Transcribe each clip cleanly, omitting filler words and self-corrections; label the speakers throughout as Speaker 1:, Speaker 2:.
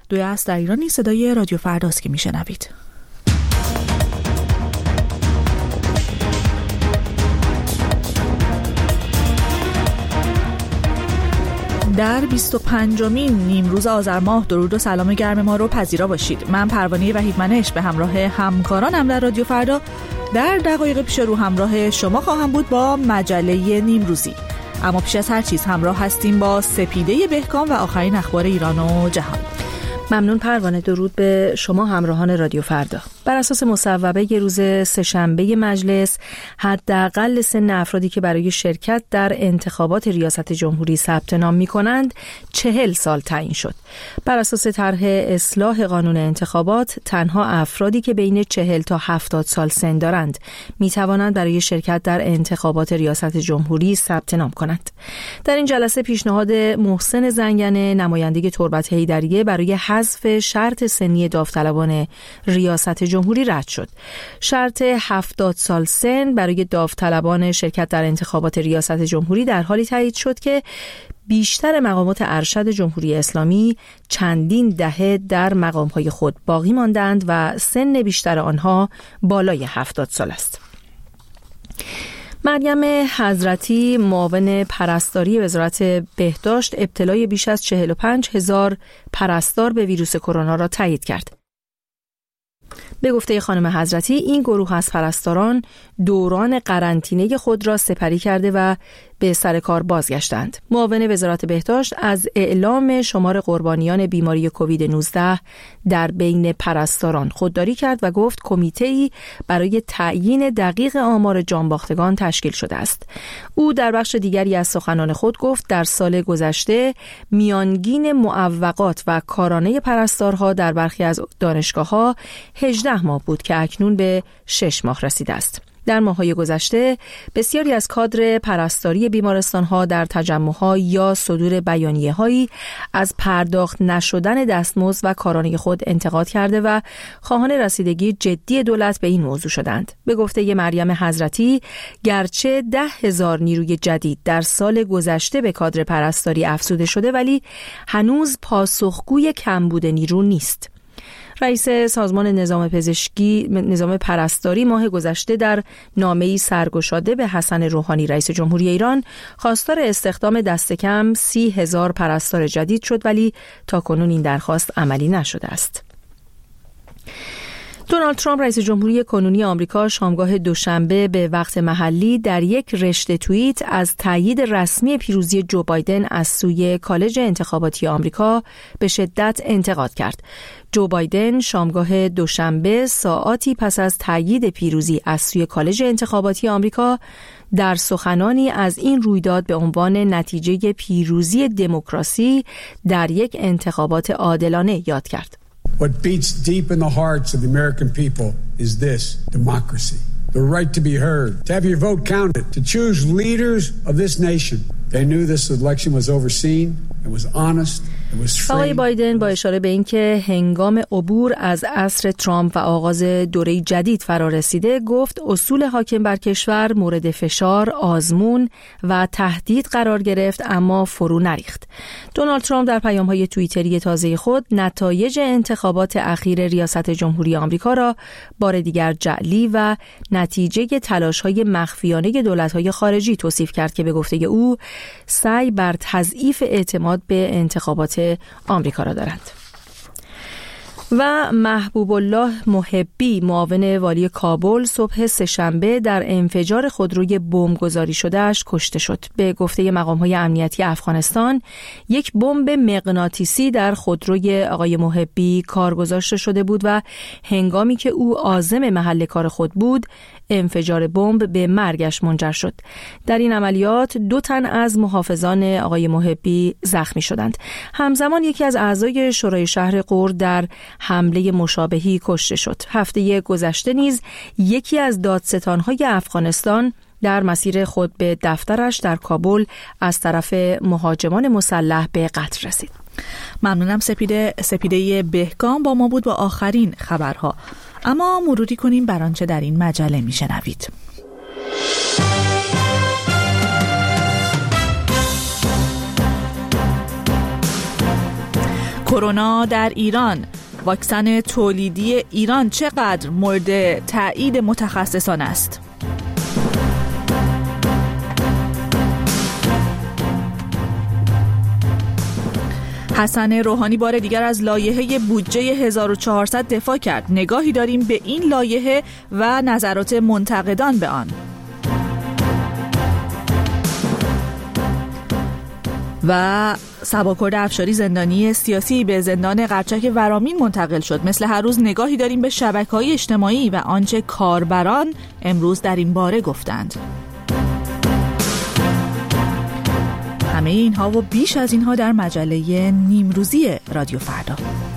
Speaker 1: 2 است در ایرانی. صدای رادیو فرداست که میشنوید. در 25مین نیمروز آذر ماه درود و سلام گرم ما رو پذیرا باشید. من پروانه وحیدمنش به همراه همکارانم در رادیو فردا در دقایق پیش رو همراه شما خواهم بود با مجله نیمروزی. اما پیش از هر چیز همراه هستیم با سپیده بهکام و آخرین اخبار ایران و جهان.
Speaker 2: ممنون پروانه. درود به شما همراهان رادیو فردا. بر اساس مصوبه روز سه‌شنبه مجلس، حداقل سن افرادی که برای شرکت در انتخابات ریاست جمهوری ثبت نام می‌کنند 40 سال تعیین شد. بر اساس طرح اصلاح قانون انتخابات، تنها افرادی که بین 40 تا 70 سال سن دارند می‌توانند برای شرکت در انتخابات ریاست جمهوری ثبت نام کنند. در این جلسه پیشنهاد محسن زنگنه، نماینده تربت حیدریه، برای حذف شرط سنی داوطلبان ریاست جمهوری رد شد. شرط 70 سال سن برای داوطلبان شرکت در انتخابات ریاست جمهوری در حالی تایید شد که بیشتر مقامات ارشد جمهوری اسلامی چندین دهه در مقام‌های خود باقی ماندند و سن بیشتر آنها بالای 70 سال است. مریم حضرتی، معاون پرستاری وزارت بهداشت، ابتلای بیش از 45,000 پرستار به ویروس کرونا را تایید کرد. به گفته خانم حضرتی، این گروه از پرستاران دوران قرنطینه خود را سپری کرده و به سر کار بازگشتند. معاون وزارت بهداشت از اعلام شمار قربانیان بیماری کووید 19 در بین پرستاران خودداری کرد و گفت کمیته‌ای برای تعیین دقیق آمار جانباختگان تشکیل شده است. او در بخش دیگری از سخنان خود گفت در سال گذشته میانگین معوقات و کارانه پرستارها در برخی از دانشگاه‌ها 18 ماه بود که اکنون به 6 ماه رسیده است. در ماه‌های گذشته بسیاری از کادر پرستاری بیمارستان‌ها در تجمع‌ها یا صدور بیانیه‌هایی از پرداخت نشدن دستمزد و کارانه خود انتقاد کرده و خواهان رسیدگی جدی دولت به این موضوع شدند. به گفته مریم حضرتی، گرچه 10,000 نیروی جدید در سال گذشته به کادر پرستاری افزوده شده، ولی هنوز پاسخگوی کمبود نیرو نیست. رئیس سازمان نظام پرستاری ماه گذشته در نامه‌ای سرگشاده به حسن روحانی رئیس جمهوری ایران خواستار استخدام دست کم 30,000 پرستار جدید شد، ولی تاکنون این درخواست عملی نشده است. دونالد ترامپ رئیس جمهوری کنونی آمریکا شامگاه دوشنبه به وقت محلی در یک رشته توییت از تایید رسمی پیروزی جو بایدن از سوی کالج انتخاباتی آمریکا به شدت انتقاد کرد. جو بایدن شامگاه دوشنبه ساعاتی پس از تایید پیروزی از سوی کالج انتخاباتی آمریکا در سخنانی از این رویداد به عنوان نتیجه پیروزی دموکراسی در یک انتخابات عادلانه یاد کرد.
Speaker 3: What beats deep in the hearts of the American people is this: democracy, the right to be heard, to have your vote counted, to choose leaders of this nation. They knew this election was overseen, it was honest.
Speaker 2: آقای بایدن با اشاره به اینکه هنگام عبور از عصر ترامپ و آغاز دوره جدید فرا رسیده، گفت اصول حاکم بر کشور مورد فشار، آزمون و تهدید قرار گرفت اما فرو نریخت. دونالد ترامپ در پیام‌های توییتری تازه خود نتایج انتخابات اخیر ریاست جمهوری آمریکا را بار دیگر جعلی و نتیجه تلاش‌های مخفیانه دولت‌های خارجی توصیف کرد که به گفته او سعی بر تضعیف اعتماد به انتخابات آمریکا را دارند. و محبوب الله محبی، معاون والی کابل، صبح سه‌شنبه در انفجار خودروی بمبگذاری شده‌اش کشته شد. به گفته مقام‌های امنیتی افغانستان، یک بمب مغناطیسی در خودروی آقای محبی کار گذاشته شده بود و هنگامی که او عازم محل کار خود بود، انفجار بمب به مرگش منجر شد. در این عملیات 2 تن از محافظان آقای محبی زخمی شدند. همزمان یکی از اعضای شورای شهر غور در حمله مشابهی کشته شد. هفته گذشته نیز یکی از دادستان‌های افغانستان در مسیر خود به دفترش در کابل از طرف مهاجمان مسلح به قتل رسید.
Speaker 1: ممنونم سپیده بهکام با ما بود با آخرین خبرها. اما مروری کنیم بر آنچه در این مجله میشنوید. کرونا در ایران، واکسن تولیدی ایران چقدر مورد تایید متخصصان است؟ حسن روحانی بار دیگر از لایحه بودجه 1400 دفاع کرد. نگاهی داریم به این لایحه و نظرات منتقدان به آن. و سباکرد افشاری زندانی سیاسی به زندان قرچک ورامین منتقل شد. مثل هر روز نگاهی داریم به شبکه‌های اجتماعی و آنچه کاربران امروز در این باره گفتند. همه اینها و بیش از اینها در مجله نیمروزی رادیو فردا.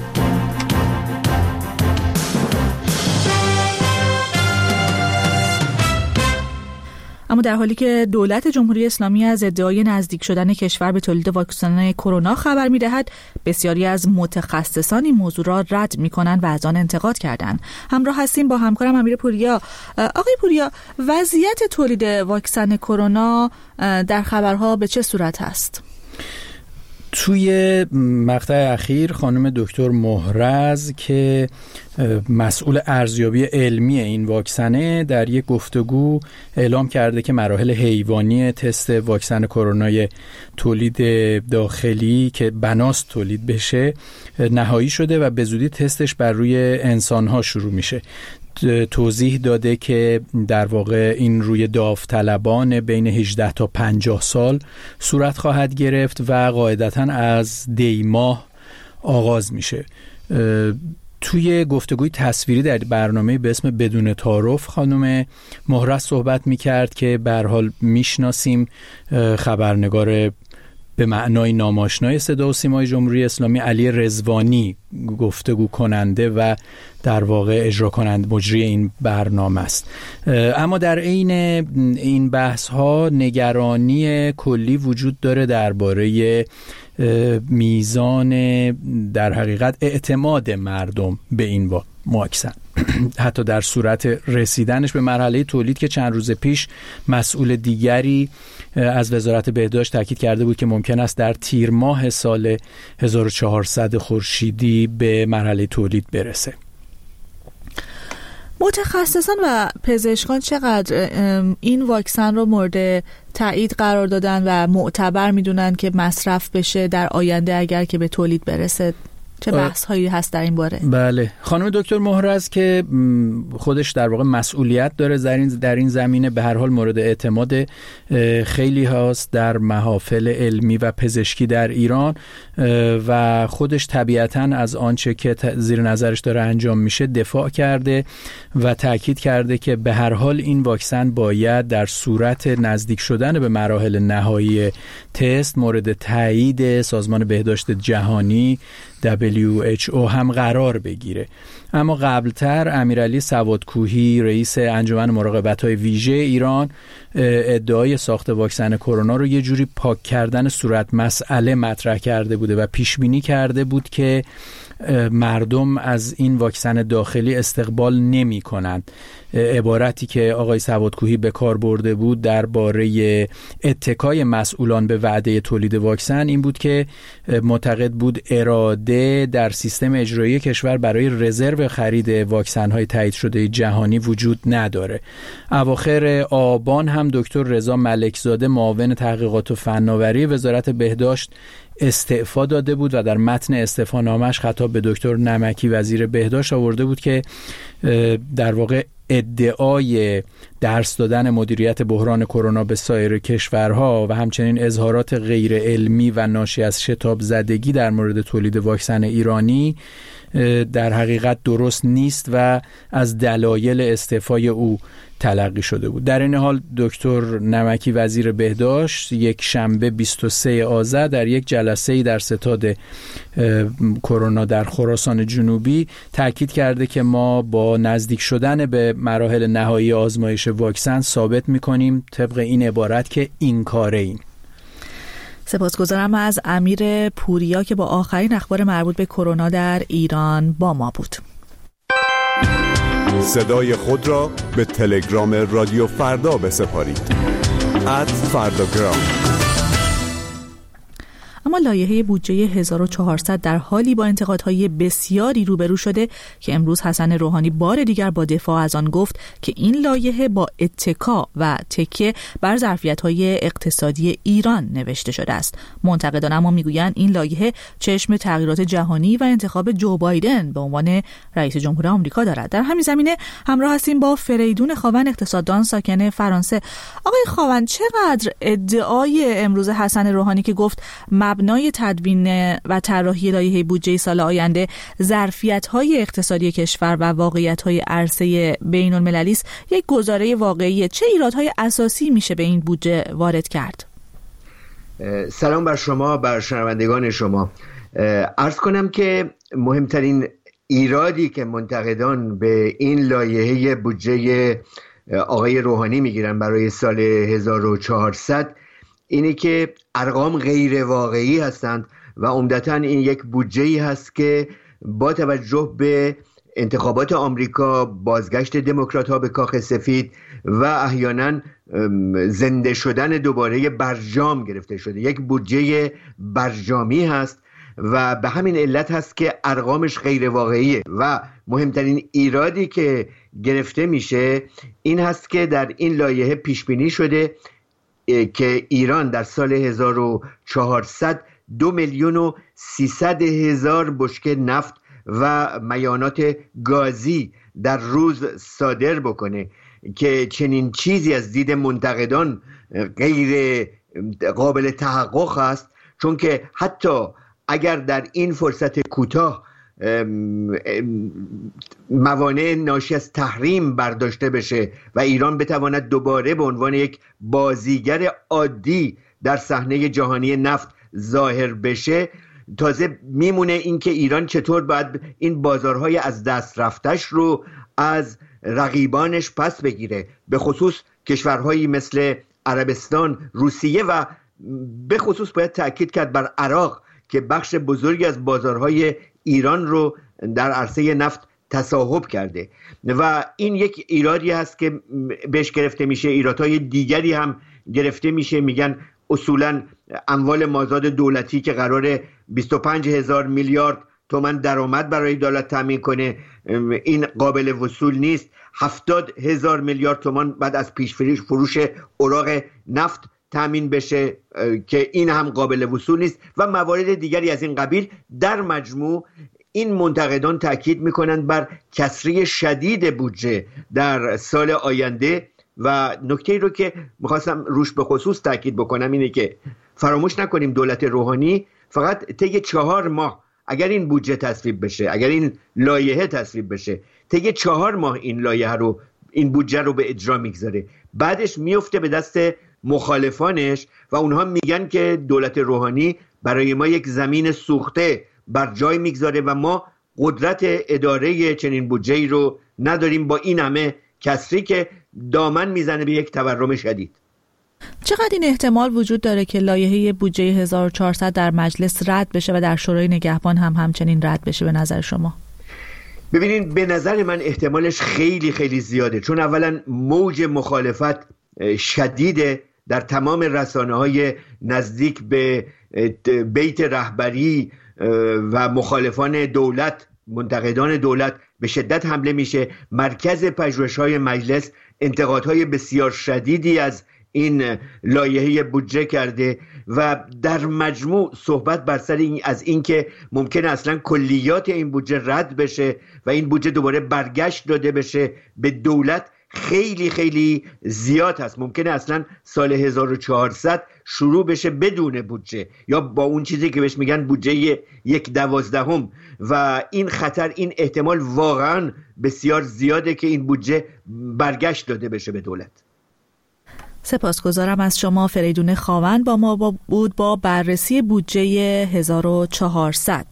Speaker 1: اما در حالی که دولت جمهوری اسلامی از ادعای نزدیک شدن کشور به تولید واکسن کرونا خبر می‌دهد، بسیاری از متخصصان این موضوع را رد می‌کنند و از آن انتقاد کردند. همراه هستیم با همکارم امیر پوریا. آقای پوریا، وضعیت تولید واکسن کرونا در خبرها به چه صورت است؟
Speaker 4: توی مقطع اخیر خانم دکتر مهرز که مسئول ارزیابی علمی این واکسنه در یک گفتگو اعلام کرده که مراحل حیوانی تست واکسن کرونای تولید داخلی که بناست تولید بشه نهایی شده و به زودی تستش بر روی انسان‌ها شروع میشه. توضیح داده که در واقع این روی داوطلبان بین 18 تا 50 سال صورت خواهد گرفت و قاعدتاً از دی ماه آغاز میشه. توی گفتگوی تصویری در برنامه به اسم بدون تعارف خانم مهرز صحبت میکرد که به هر حال میشناسیم، خبرنگار به معنای ناماشنای صدا و سیمای جمهوری اسلامی علی رضوانی گفتگو کننده و در واقع اجرا کننده مجری این برنامه است. اما در عین این بحث ها نگرانی کلی وجود داره درباره میزان در حقیقت اعتماد مردم به این واکسن، حتی در صورت رسیدنش به مرحله تولید که چند روز پیش مسئول دیگری از وزارت بهداشت تاکید کرده بود که ممکن است در تیر ماه سال 1400 خورشیدی به مرحله تولید برسه.
Speaker 1: متخصصان و پزشکان چقدر این واکسن رو مورد تایید قرار دادن و معتبر میدونن که مصرف بشه در آینده اگر که به تولید برسه؟ چه بحث هایی هست در این باره؟
Speaker 4: بله، خانم دکتر مهرز که خودش در واقع مسئولیت داره در این زمینه، به هر حال مورد اعتماد خیلی هاست در محافل علمی و پزشکی در ایران و خودش طبیعتاً از آنچه که زیر نظرش داره انجام میشه دفاع کرده و تاکید کرده که به هر حال این واکسن باید در صورت نزدیک شدن به مراحل نهایی تست مورد تایید سازمان بهداشت جهانی WHO هم قرار بگیره. اما قبلتر امیرعلی سوادکوهی رئیس انجمن مراقبت‌های ویژه ایران ادعای ساخت واکسن کرونا رو یه جوری پاک کردن صورت مسئله مطرح کرده بوده و پیش بینی کرده بود که مردم از این واکسن داخلی استقبال نمی کنند. عبارتی که آقای سوادکوهی به کار برده بود درباره اتکای مسئولان به وعده تولید واکسن این بود که معتقد بود اراده در سیستم اجرایی کشور برای رزرو خرید واکسن‌های تایید شده جهانی وجود نداره. اواخر آبان هم دکتر رضا ملکزاده معاون تحقیقات و فناوری وزارت بهداشت استعفا داده بود و در متن استعفانامه‌اش خطاب به دکتر نمکی وزیر بهداشت آورده بود که در واقع ادعای درس دادن مدیریت بحران کرونا به سایر کشورها و همچنین اظهارات غیر علمی و ناشی از شتاب زدگی در مورد تولید واکسن ایرانی در حقیقت درست نیست و از دلایل استعفای او تلقی شده بود. در این حال دکتر نمکی وزیر بهداشت یک شنبه 23 آذر در یک جلسه‌ای در ستاد کرونا در خراسان جنوبی تاکید کرده که ما با نزدیک شدن به مراحل نهایی آزمایش واکسن ثابت می‌کنیم طبق این عبارت که این کاره ایم.
Speaker 1: سپاسگزارم از امیر پوریا که با آخرین اخبار مربوط به کرونا در ایران با ما بود.
Speaker 5: صدای خود را به تلگرام رادیو فردا بسپارید @فرداگرام.
Speaker 1: اما لایحه بودجه 1400 در حالی با انتقادهای بسیاری روبرو شده که امروز حسن روحانی بار دیگر با دفاع از آن گفت که این لایحه با اتکا و تکیه بر ظرفیت‌های اقتصادی ایران نوشته شده است. منتقدان اما میگویند این لایحه چشم تغییرات جهانی و انتخاب جو بایدن به عنوان رئیس جمهور آمریکا دارد. در همین زمینه همراه هستیم با فریدون خاون، اقتصاددان ساکن فرانسه. آقای خاون، چقدر ادعای امروز حسن روحانی که گفت مبنای تدوین و طراحی لایحه بودجه سال آینده ظرفیت‌های اقتصادی کشور و واقعیت‌های عرصه بین‌المللی است، یک گزاره واقعیه؟ چه ایرادهای اساسی میشه به این بودجه وارد کرد؟
Speaker 6: سلام بر شما، بر شنوندگان شما. عرض کنم که مهمترین ایرادی که منتقدان به این لایحه بودجه آقای روحانی میگیرن برای سال 1400 اینه که ارقام غیر واقعی هستند و عمدتاً این یک بودجه‌ای هست که با توجه به انتخابات آمریکا، بازگشت دموکرات‌ها به کاخ سفید و احیانا زنده شدن دوباره برجام گرفته شده، یک بودجه برجامی هست و به همین علت هست که ارقامش غیر واقعیه. و مهمترین ایرادی که گرفته میشه این هست که در این لایحه پیش بینی شده که ایران در سال 1400 2,300,000 بشکه نفت و میانات گازی در روز صادر بکنه که چنین چیزی از دید منتقدان غیر قابل تحقق است، چون که حتی اگر در این فرصت کوتاه موانع ناشی از تحریم برداشته بشه و ایران بتواند دوباره به عنوان یک بازیگر عادی در صحنه جهانی نفت ظاهر بشه، تازه میمونه این که ایران چطور باید این بازارهای از دست رفتش رو از رقیبانش پس بگیره، به خصوص کشورهایی مثل عربستان، روسیه و به خصوص باید تأکید کرد بر عراق که بخش بزرگی از بازارهای ایران رو در عرصه نفت تصاحب کرده و این یک ایرادی هست که بهش گرفته میشه. ایرادهای دیگری هم گرفته میشه، میگن اصولا اموال مازاد دولتی که قراره 25,000 میلیارد تومان درآمد برای دولت تامین کنه این قابل وصول نیست. 70,000 میلیارد تومان بعد از پیش فروش اوراق نفت تامین بشه که این هم قابل وصول نیست و موارد دیگری از این قبیل. در مجموع این منتقدان تاکید میکنند بر کسری شدید بودجه در سال آینده و نکته‌ای رو که میخواستم روش به خصوص تاکید بکنم اینه که فراموش نکنیم دولت روحانی فقط طی 4 ماه اگر این بودجه تصویب بشه، اگر این لایحه تصویب بشه، طی 4 ماه این لایحه رو، این بودجه رو به اجرا میگذاره، بعدش میفته به دست مخالفانش و اونها میگن که دولت روحانی برای ما یک زمین سوخته بر جای میگذاره و ما قدرت اداره چنین بودجه‌ای رو نداریم، با این همه کسری که دامن میزنه به یک تورم شدید.
Speaker 1: چقدر این احتمال وجود داره که لایحه بودجه 1400 در مجلس رد بشه و در شورای نگهبان هم همچنین رد بشه به نظر شما؟
Speaker 6: ببینید، به نظر من احتمالش خیلی خیلی زیاده، چون اولا موج مخالفت شدیده در تمام رسانه‌های نزدیک به بیت رهبری و مخالفان دولت، منتقدان دولت به شدت حمله میشه. مرکز پژوهش‌های مجلس انتقادهای بسیار شدیدی از این لایحه بودجه کرده و در مجموع صحبت بر سر از این که ممکنه اصلا کلیات این بودجه رد بشه و این بودجه دوباره برگشت داده بشه به دولت خیلی خیلی زیاد هست. ممکنه اصلا سال 1400 شروع بشه بدون بودجه یا با اون چیزی که بهش میگن بودجه 1/12 و این خطر، این احتمال واقعا بسیار زیاده که این بودجه برگشت داده بشه به دولت.
Speaker 1: سپاسگزارم از شما. فریدون خاون با ما بود با بررسی بودجه 1400.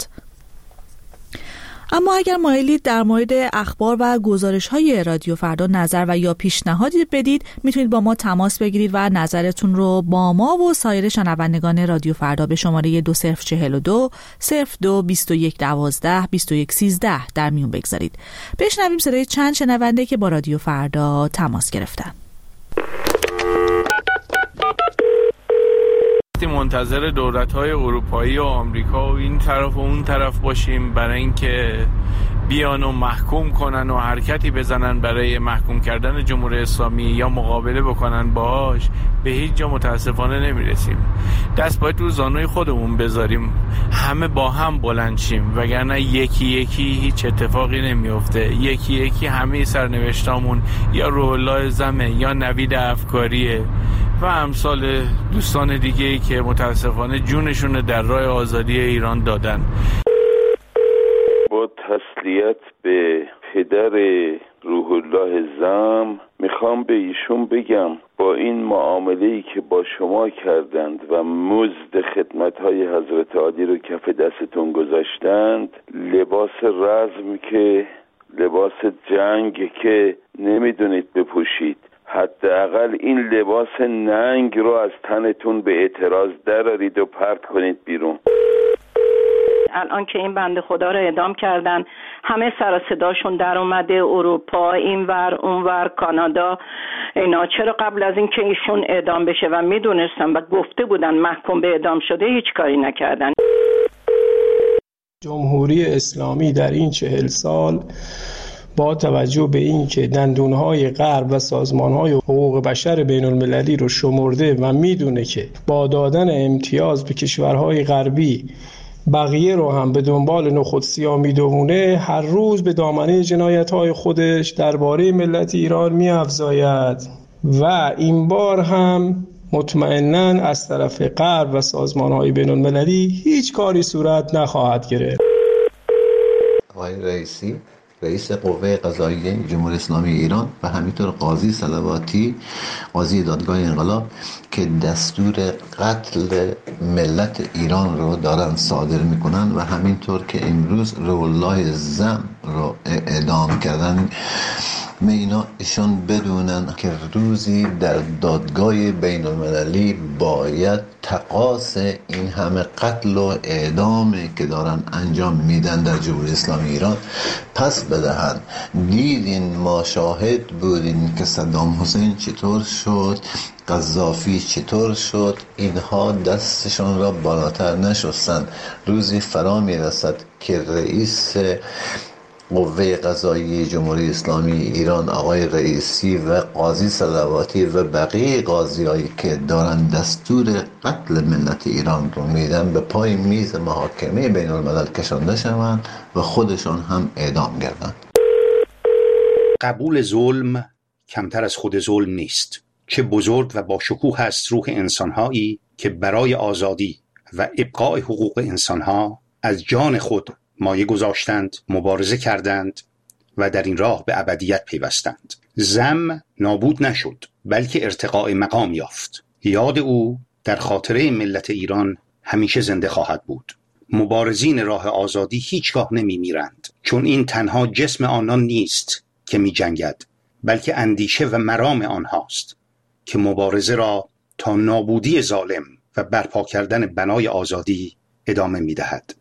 Speaker 1: اما اگر مایلید در مورد اخبار و گزارش‌های رادیو فردا نظر و یا پیشنهادی بدید، میتونید با ما تماس بگیرید و نظرتون رو با ما و سایر شنوندگان رادیو فردا به شماره 2042 02 21 12 21 13 در میون بگذارید. بشنویم صدای چند شنونده که با رادیو فردا تماس گرفتن.
Speaker 7: وقتی منتظر دولت‌های اروپایی و آمریکا و این طرف و اون طرف باشیم برای اینکه بیان و محکوم کنن و حرکتی بزنن برای محکوم کردن جمهوری اسلامی یا مقابله بکنن باهاش، به هیچ جا متاسفانه نمیرسیم. دست باید رو زانوی خودمون بذاریم، همه با هم بلند شیم، وگرنه یکی یکی هیچ اتفاقی نمیفته. یکی یکی همه سرنوشتامون یا روح الله زمه یا نوید افکاریه و امثال دوستان دیگه‌ای که متاسفانه جونشون در راه آزادی ایران دادن.
Speaker 8: با تسلیت به پدر روح الله زم میخوام به ایشون بگم با این معامله‌ای که با شما کردند و مزد خدمت‌های حضرت عالی رو کف دستتون گذاشتند، لباس رزم که لباس جنگ که نمیدونید بپوشید، حداقل این لباس ننگ رو از تنتون به اعتراض درارید و پرت کنید بیرون.
Speaker 9: الان که این بنده خدا رو اعدام کردن، همه سر و صداشون در اومده، اروپا، اینور اونور، کانادا، اینا. چرا قبل از این که ایشون اعدام بشه و میدونستن و گفته بودن محکوم به اعدام شده هیچ کاری نکردن؟
Speaker 10: جمهوری اسلامی در این 40 سال با توجه به این که دندونهای غرب و سازمانهای حقوق بشر بین المللی رو شمرده و میدونه که با دادن امتیاز به کشورهای غربی بقیه رو هم به دنبال نخودسیا میدونه، هر روز به دامنه جنایت‌های خودش درباره ملت ایران می‌افزاید و این بار هم مطمئناً از طرف غرب و سازمان‌های بین‌المللی هیچ کاری صورت نخواهد گرفت.
Speaker 11: آقای رئیسی، رئیس قوه قضاییه جمهوری اسلامی ایران و همینطور قاضی صلواتی، قاضی دادگاه انقلاب، که دستور قتل ملت ایران رو دارن صادر میکنن و همینطور که امروز روح الله زم رو اعدام کردن، اینا ایشون بدونن که روزی در دادگاه بین المللی باید تقاص این همه قتل و اعدام که دارن انجام میدن در جمهوری اسلامی ایران پس بدهن. دیدین، ما شاهد بودیم که صدام حسین چطور شد، قذافی چطور شد، اینها دستشون را بالاتر نشستن. روزی فرا میرسد که رئیس قوه قضاییه جمهوری اسلامی ایران آقای رئیسی و قاضی صلواتی و بقیه قاضیایی که دارن دستور قتل ملت ایران رو میدن به پای میز محاکمه بین الملل کشانده شوند و خودشون هم اعدام گردن.
Speaker 12: قبول ظلم کمتر از خود ظلم نیست. چه بزرگ و با شکوه است روح انسانهایی که برای آزادی و ابقاء حقوق انسانها از جان خود مایه گذاشتند، مبارزه کردند و در این راه به ابدیت پیوستند. زم نابود نشد، بلکه ارتقاء مقام یافت. یاد او در خاطره ملت ایران همیشه زنده خواهد بود. مبارزین راه آزادی هیچگاه نمی میرند، چون این تنها جسم آنان نیست که می جنگد، بلکه اندیشه و مرام آنهاست که مبارزه را تا نابودی ظالم و برپا کردن بنای آزادی ادامه می دهد.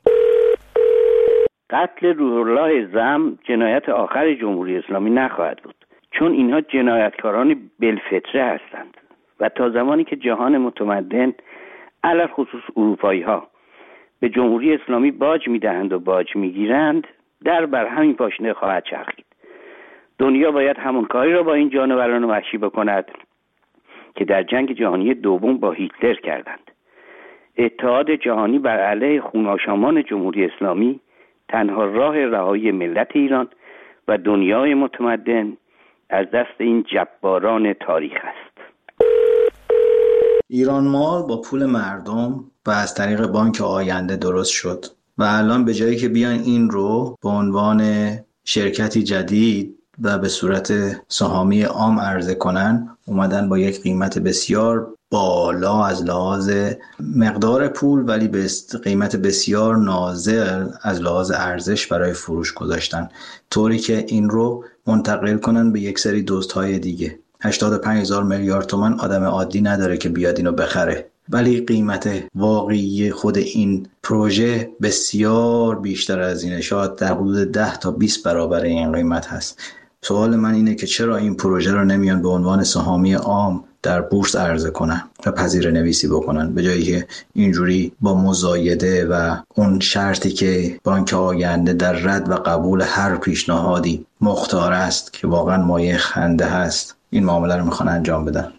Speaker 13: قتل روح الله زم جنایت آخر جمهوری اسلامی نخواهد بود، چون اینها جنایتکاران بالفطره هستند و تا زمانی که جهان متمدن علی خصوص اروپایی ها به جمهوری اسلامی باج میدهند و باج میگیرند، در بر همین پاشنه خواهد چرخید. دنیا باید همون کاری را با این جانوران وحشی بکند که در جنگ جهانی دوم با هیتلر کردند. اتحاد جهانی بر علیه خون‌آشامان جمهوری اسلامی تنها راه رهایی ملت ایران و دنیای متمدن از دست این جباران تاریخ است.
Speaker 14: ایران مال با پول مردم و از طریق بانک آینده درست شد و الان به جایی که بیان این رو به عنوان شرکتی جدید و به صورت سهامی عام عرضه کنن، اومدن با یک قیمت بسیار بالا از لحاظ مقدار پول ولی به قیمت بسیار نازل از لحاظ ارزش برای فروش گذاشتن، طوری که این رو منتقل کنن به یک سری دزدهای دیگه. 85,000 میلیارد تومان آدم عادی نداره که بیاد اینو بخره، ولی قیمت واقعی خود این پروژه بسیار بیشتر از اینه، شاید در حدود 10 تا 20 برابر این قیمت هست. سوال من اینه که چرا این پروژه رو نمیان به عنوان سهامی عام در بورس عرضه کنن و پذیره نویسی بکنن، به جایی که اینجوری با مزایده و اون شرطی که بانک آینده در رد و قبول هر پیشنهادی مختار است که واقعا مایه خنده هست این معامله رو میخوان انجام بدن.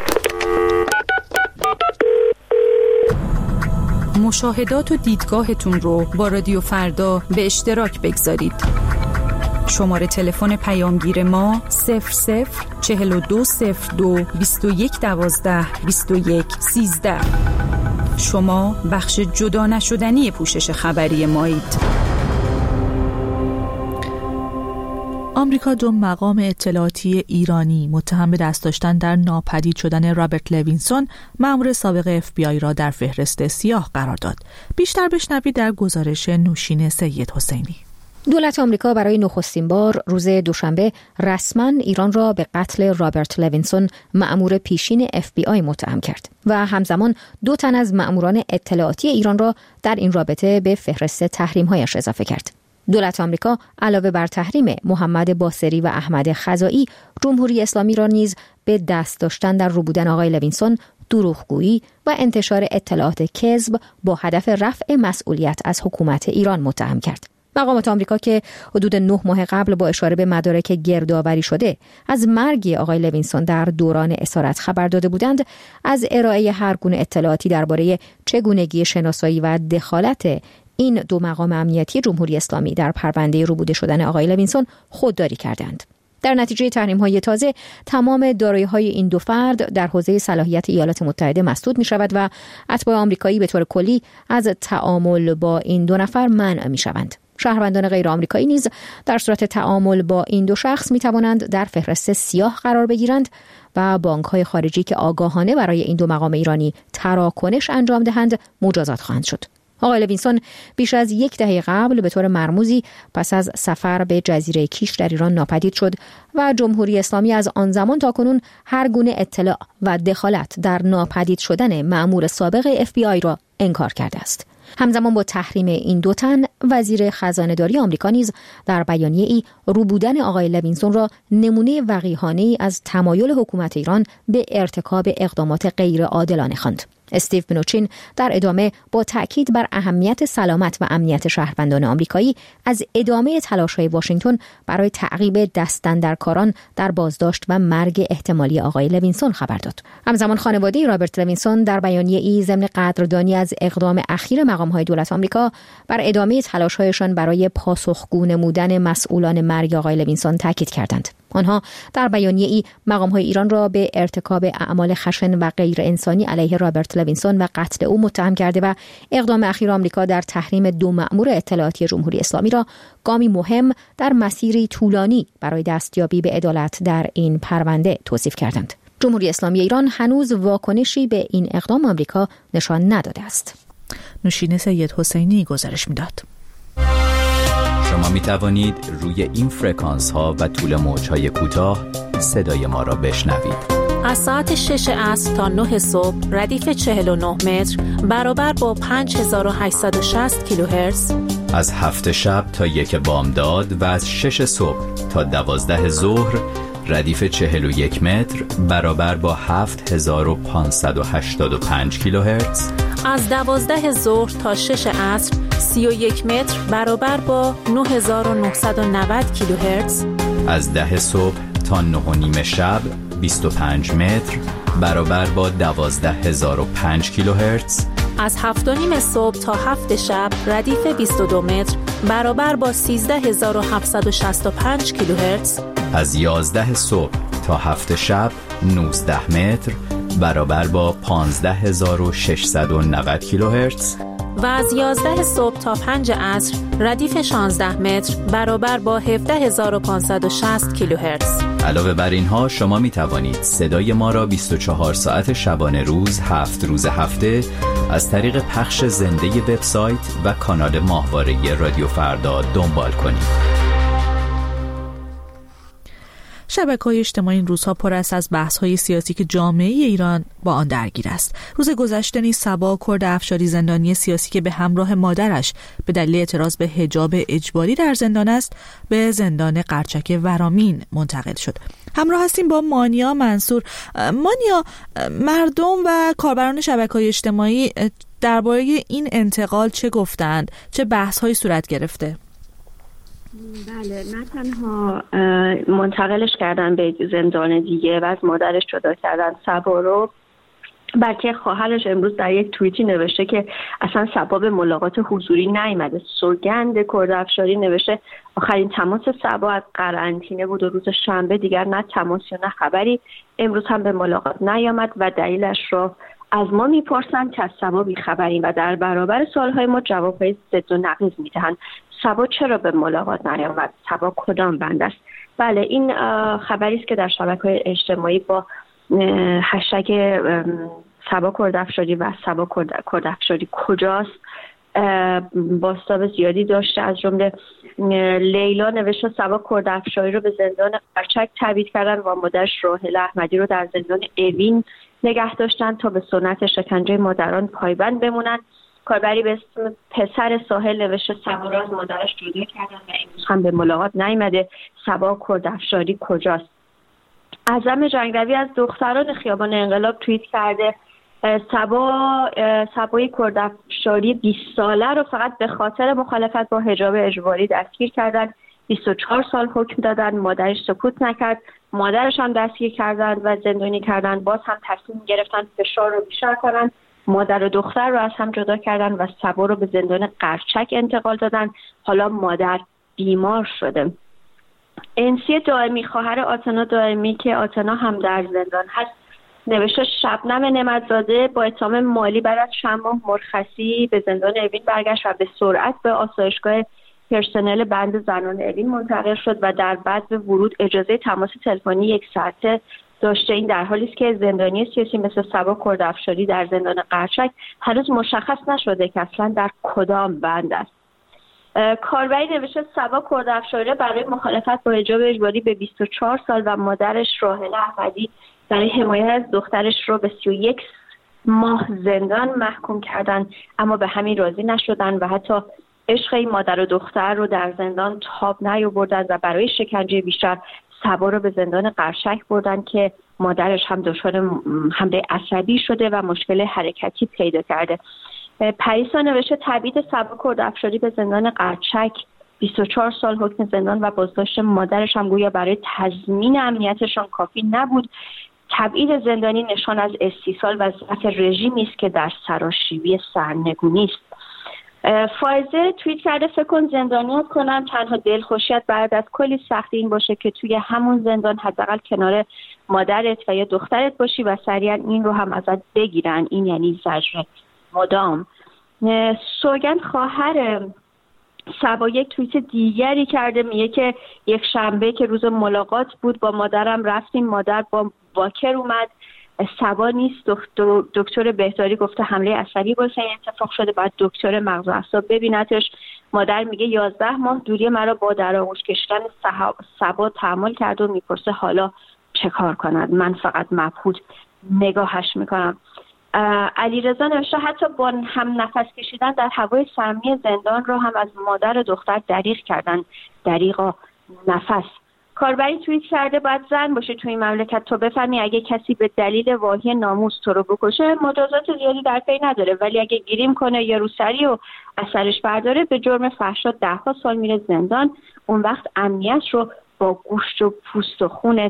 Speaker 15: مشاهدات و دیدگاهتون رو با رادیو فردا به اشتراک بگذارید. شماره تلفن پیامگیر ما 00420221122113. شما بخش جدا نشدنی پوشش خبری مایید.
Speaker 1: آمریکا 2 مقام اطلاعاتی ایرانی متهم به دست داشتن در ناپدید شدن رابرت لوینسون، مأمور سابق FBI را در فهرست سیاه قرار داد. بیشتر بشنوید در گزارش نوشین سید حسینی.
Speaker 16: دولت آمریکا برای نخستین بار روز دوشنبه رسما ایران را به قتل رابرت لوینسون، مأمور پیشین FBI متهم کرد و همزمان 2 تن از مأموران اطلاعاتی ایران را در این رابطه به فهرست تحریم‌هایش اضافه کرد. دولت آمریکا علاوه بر تحریم محمد باصری و احمد خزائی، جمهوری اسلامی را نیز به دست داشتن در رو بودن آقای لوینسون، دروغگویی و انتشار اطلاعات کذب با هدف رفع مسئولیت از حکومت ایران متهم کرد. مقامات آمریکا که حدود 9 ماه قبل با اشاره به مدارک گردآوری شده از مرگ آقای لوینسون در دوران اسارت خبر داده بودند، از ارائه هر گونه اطلاعاتی درباره چگونگی شناسایی و دخالت این 2 مقام امنیتی جمهوری اسلامی در پرونده روبوده شدن آقای لوینسون خودداری کردند. در نتیجه تحریم‌های تازه، تمام دارایی‌های این 2 فرد در حوزه صلاحیت ایالات متحده مسدود می‌شود و اتباع آمریکایی به طور کلی از تعامل با این 2 نفر منع می‌شوند. شهروندان غیر آمریکایی نیز در صورت تعامل با این 2 شخص می‌توانند در فهرست سیاه قرار بگیرند و بانک‌های خارجی که آگاهانه برای این 2 مقام ایرانی تراکنش انجام دهند مجازات خواهند شد. آقای لوینسون بیش از 1 دهه قبل به طور مرموزی پس از سفر به جزیره کیش در ایران ناپدید شد و جمهوری اسلامی از آن زمان تا کنون هر گونه اطلاع و دخالت در ناپدید شدن مأمور سابق FBI را انکار کرده است. همزمان با تحریم این 2 تن، وزیر خزانه‌داری آمریکا نیز در بیانیه‌ای رو بودن آقای لوینسون را نمونه وقیحانه‌ای از تمایل حکومت ایران به ارتکاب اقدامات غیر عادلانه خواند. استیو بنوچین در ادامه با تأکید بر اهمیت سلامت و امنیت شهروندان آمریکایی از ادامه تلاش‌های واشنگتن برای تعقیب دست‌اندرکاران در بازداشت و مرگ احتمالی آقای لوینسون خبر داد. همزمان خانواده رابرت لوینسون در بیانیه‌ای ضمن قدردانی از اقدام اخیر مقام‌های دولت آمریکا بر ادامه تلاش‌هایشان برای پاسخگو نمودن مسئولان مرگ آقای لوینسون تاکید کردند. آنها در بیانیه‌ای مقام‌های ایران را به ارتکاب اعمال خشن و غیر انسانی علیه رابرت لوینسون و قتل او متهم کرده و اقدام اخیر آمریکا در تحریم 2 مأمور اطلاعاتی جمهوری اسلامی را گامی مهم در مسیری طولانی برای دستیابی به عدالت در این پرونده توصیف کردند. جمهوری اسلامی ایران هنوز واکنشی به این اقدام آمریکا نشان نداده است.
Speaker 1: نوشین سید حسینی گزارش می‌داد.
Speaker 17: شما می توانید روی این فرکانس ها و طول موج های کوتاه صدای ما را بشنوید.
Speaker 18: از ساعت 6 عصر تا 9 صبح ردیف 49 متر برابر با 5860 کیلوهرتز.
Speaker 17: از 7 شب تا 1 بامداد و از 6 صبح تا 12 ظهر ردیف 41 متر برابر با 7585 کیلوهرتز.
Speaker 18: از 12 ظهر تا 6 عصر 31 متر برابر با 9990 کیلوهرتز.
Speaker 17: از 10 صبح تا 9:30 شب 25 متر برابر با 12005 کیلوهرتز.
Speaker 18: از 7:30 صبح تا 7 شب ردیف 22 متر برابر با 13765 کیلوهرتز.
Speaker 17: از 11 صبح تا 7 شب 19 متر برابر با 15690 کیلوهرتز.
Speaker 18: و از 11 صبح تا 5 عصر ردیف 16 متر برابر با 17560 کیلوهرتز.
Speaker 17: علاوه بر اینها شما می توانید صدای ما را 24 ساعت شبانه روز 7 روز هفته از طریق پخش زنده وبسایت و کانال ماهواره رادیو فردا دنبال کنید.
Speaker 1: شبکه‌های اجتماعی این روزها پر است از بحث‌های سیاسی که جامعه ایران با آن درگیر است. روز گذشته نیز صبا کرد افشاری زندانی سیاسی که به همراه مادرش به دلیل اعتراض به حجاب اجباری در زندان است، به زندان قرچک ورامین منتقل شد. همراه هستیم با مانیا منصور. مانیا، مردم و کاربران شبکه‌های اجتماعی درباره این انتقال چه گفتند؟ چه بحث‌هایی صورت گرفته؟
Speaker 19: بله، نه تنها منتقلش کردن به زندان دیگه و از مادرش جدا کردن صبا رو، بلکه خواهرش امروز در یک توییتی نوشته که اصلا صبا به ملاقات حضوری نیامده. سوگند کرد افشاری نوشته آخرین تماس صبا از قرنطینه بود و روز شنبه دیگر نه تماسی و نه خبری. امروز هم به ملاقات نیامد و دلیلش را از ما میپرسند که از صبا بیخبریم و در برابر سوالهای ما جوابهای ضد و نقیض میدهند. صبا چرا به ملاقات نیامد؟ صبا کدام بند است؟ بله، این خبری است که در شبکه‌های اجتماعی با هشتگ صبا کردافشاری و صبا کردافشاری کجاست بازتاب زیادی داشته. از جمله لیلا نوشته صبا کردافشاری رو به زندان قرچک تبعید کردن و مادرش راحله احمدی رو در زندان اوین نگه داشتن تا به سنت شکنجه مادران پایبند بمونن. کاربری به اسم پسر ساحل نوشته صبا رو از مادرش جدا کردن و امروز هم به ملاقات نیامده. صبا کردافشاری کجاست؟ اعظم جنگروی از دختران خیابان انقلاب توییت کرده صبای کردافشاری 20 ساله رو فقط به خاطر مخالفت با حجاب اجباری دستگیر کردن. 24 سال حکم دادن، مادرش سکوت نکرد، مادرش هم دستگیر کردن و زندانی کردن. باز هم تصمیم گرفتن فشار رو بیشتر کنن، مادر و دختر رو از هم جدا کردن و صبا رو به زندان قرچک انتقال دادن. حالا مادر بیمار شده. انسی دائمی، خواهر آتنا دائمی که آتنا هم در زندان هست، نوشته شبنم نعمت‌زاده با اتهام مالی بعد از چند ماه مرخصی به زندان اوین برگشت و به سرعت به آسایشگاه پرسنل بند زنان اوین منتقل شد و در بعد ورود اجازه تماس تلفنی 1 ساعته داشته. این در حالی است که زندانی سیاسی مثل صبا کردافشاری در زندان قرچک هنوز مشخص نشده که اصلا در کدام بند است. کاربری نوشته صبا کردافشاری برای مخالفت با حجاب اجباری به 24 سال و مادرش راحله احمدی برای حمایت از دخترش رو به 31 ماه زندان محکوم کردن، اما به همین راضی نشدن و حتی عشق این مادر و دختر رو در زندان تاب نیاوردن و برای شکنجه بیشتر صبا رو به زندان قرچک بردن که مادرش هم دچار حمله عصبی شده و مشکل حرکتی پیدا کرده. پریسا نوشته تبعید صبا کردافشاری به زندان قرچک 24 سال حکم زندان و بازداشت مادرش هم گویا برای تضمین امنیتشان کافی نبود. تبعید زندانی نشان از استیصال و ضعف رژیمی است که در سراشیبی سرنگونی است. فائزه توییت کرده فکر کن زندانیت کنن تنها دلخوشیت بعد از کلی سختی این باشه که توی همون زندان حداقل کنار مادرت و یا دخترت باشی و سریعا این رو هم ازت بگیرن. این یعنی زجر مدام. سوگند خواهر صبا یک توییت دیگری کرده، میگه که یک شنبه که روز ملاقات بود با مادرم رفتیم، مادر با واکر اومد، صبا نیست، دکتر بهداری گفته حمله عصبی باشه این اتفاق شده، بعد دکتر مغز و اعصاب ببینتش. مادر میگه 11 ماه دوری مرا با در آغوش کشیدن صبا تحمل کرد و میپرسه حالا چه کار کند، من فقط مبهوت نگاهش میکنم. علیرضا نوشته حتی با هم نفس کشیدن در هوای سرمی زندان رو هم از مادر و دختر دریغ کردن. دریغا نفس. کاربری توییت کرده باید زن باشه توی این مملکت تا بفهمی اگه کسی به دلیل واهی ناموس تو رو بکشه مجازات زیادی در پی نداره، ولی اگه گیریم کنه یا روسری و اثرش برداره به جرم فحشا 10 سال میره زندان. اون وقت امنیت رو با گوشت و پوست و خونت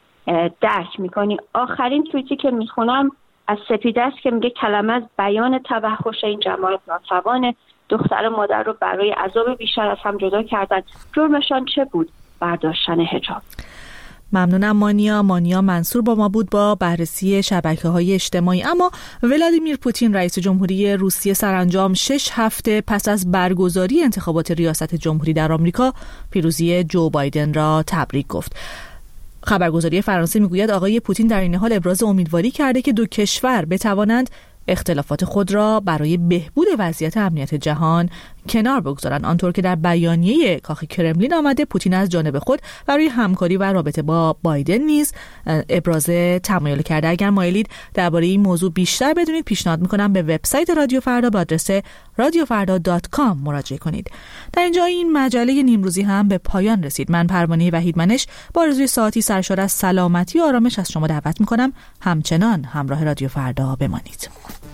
Speaker 19: درک میکنی. آخرین توییتی که میخونم از سپیده است که میگه کلمه از بیان توحش این جماعت ناتوانه. دختر و مادر رو برای عذاب بیشتر از هم جدا کردن. جرمشان چه بود؟ برداشتن حجاب.
Speaker 1: ممنونم مانیا منصور با ما بود با بررسی شبکه‌های اجتماعی. اما ولادیمیر پوتین رئیس جمهوری روسیه سرانجام 6 هفته پس از برگزاری انتخابات ریاست جمهوری در آمریکا پیروزی جو بایدن را تبریک گفت. خبرگزاری فرانسه میگوید آقای پوتین در این حال ابراز امیدواری کرده که دو کشور بتوانند اختلافات خود را برای بهبود وضعیت امنیت جهان کنار بگذارن. آنطور که در بیانیه کاخ کرملین آمده، پوتین از جانب خود برای همکاری و رابطه با بایدن نیز ابراز تمایل کرده. اگر مایلید درباره این موضوع بیشتر بدونید، پیشنهاد میکنم به وبسایت رادیو فردا با آدرس radiofarda.com مراجعه کنید. در اینجا این مجله نیمروزی هم به پایان رسید. من پروانه وحیدمنش با آرزوی ساعتی سرشار از سلامتی و آرامش از شما دعوت میکنم همچنان همراه رادیو فردا بمانید.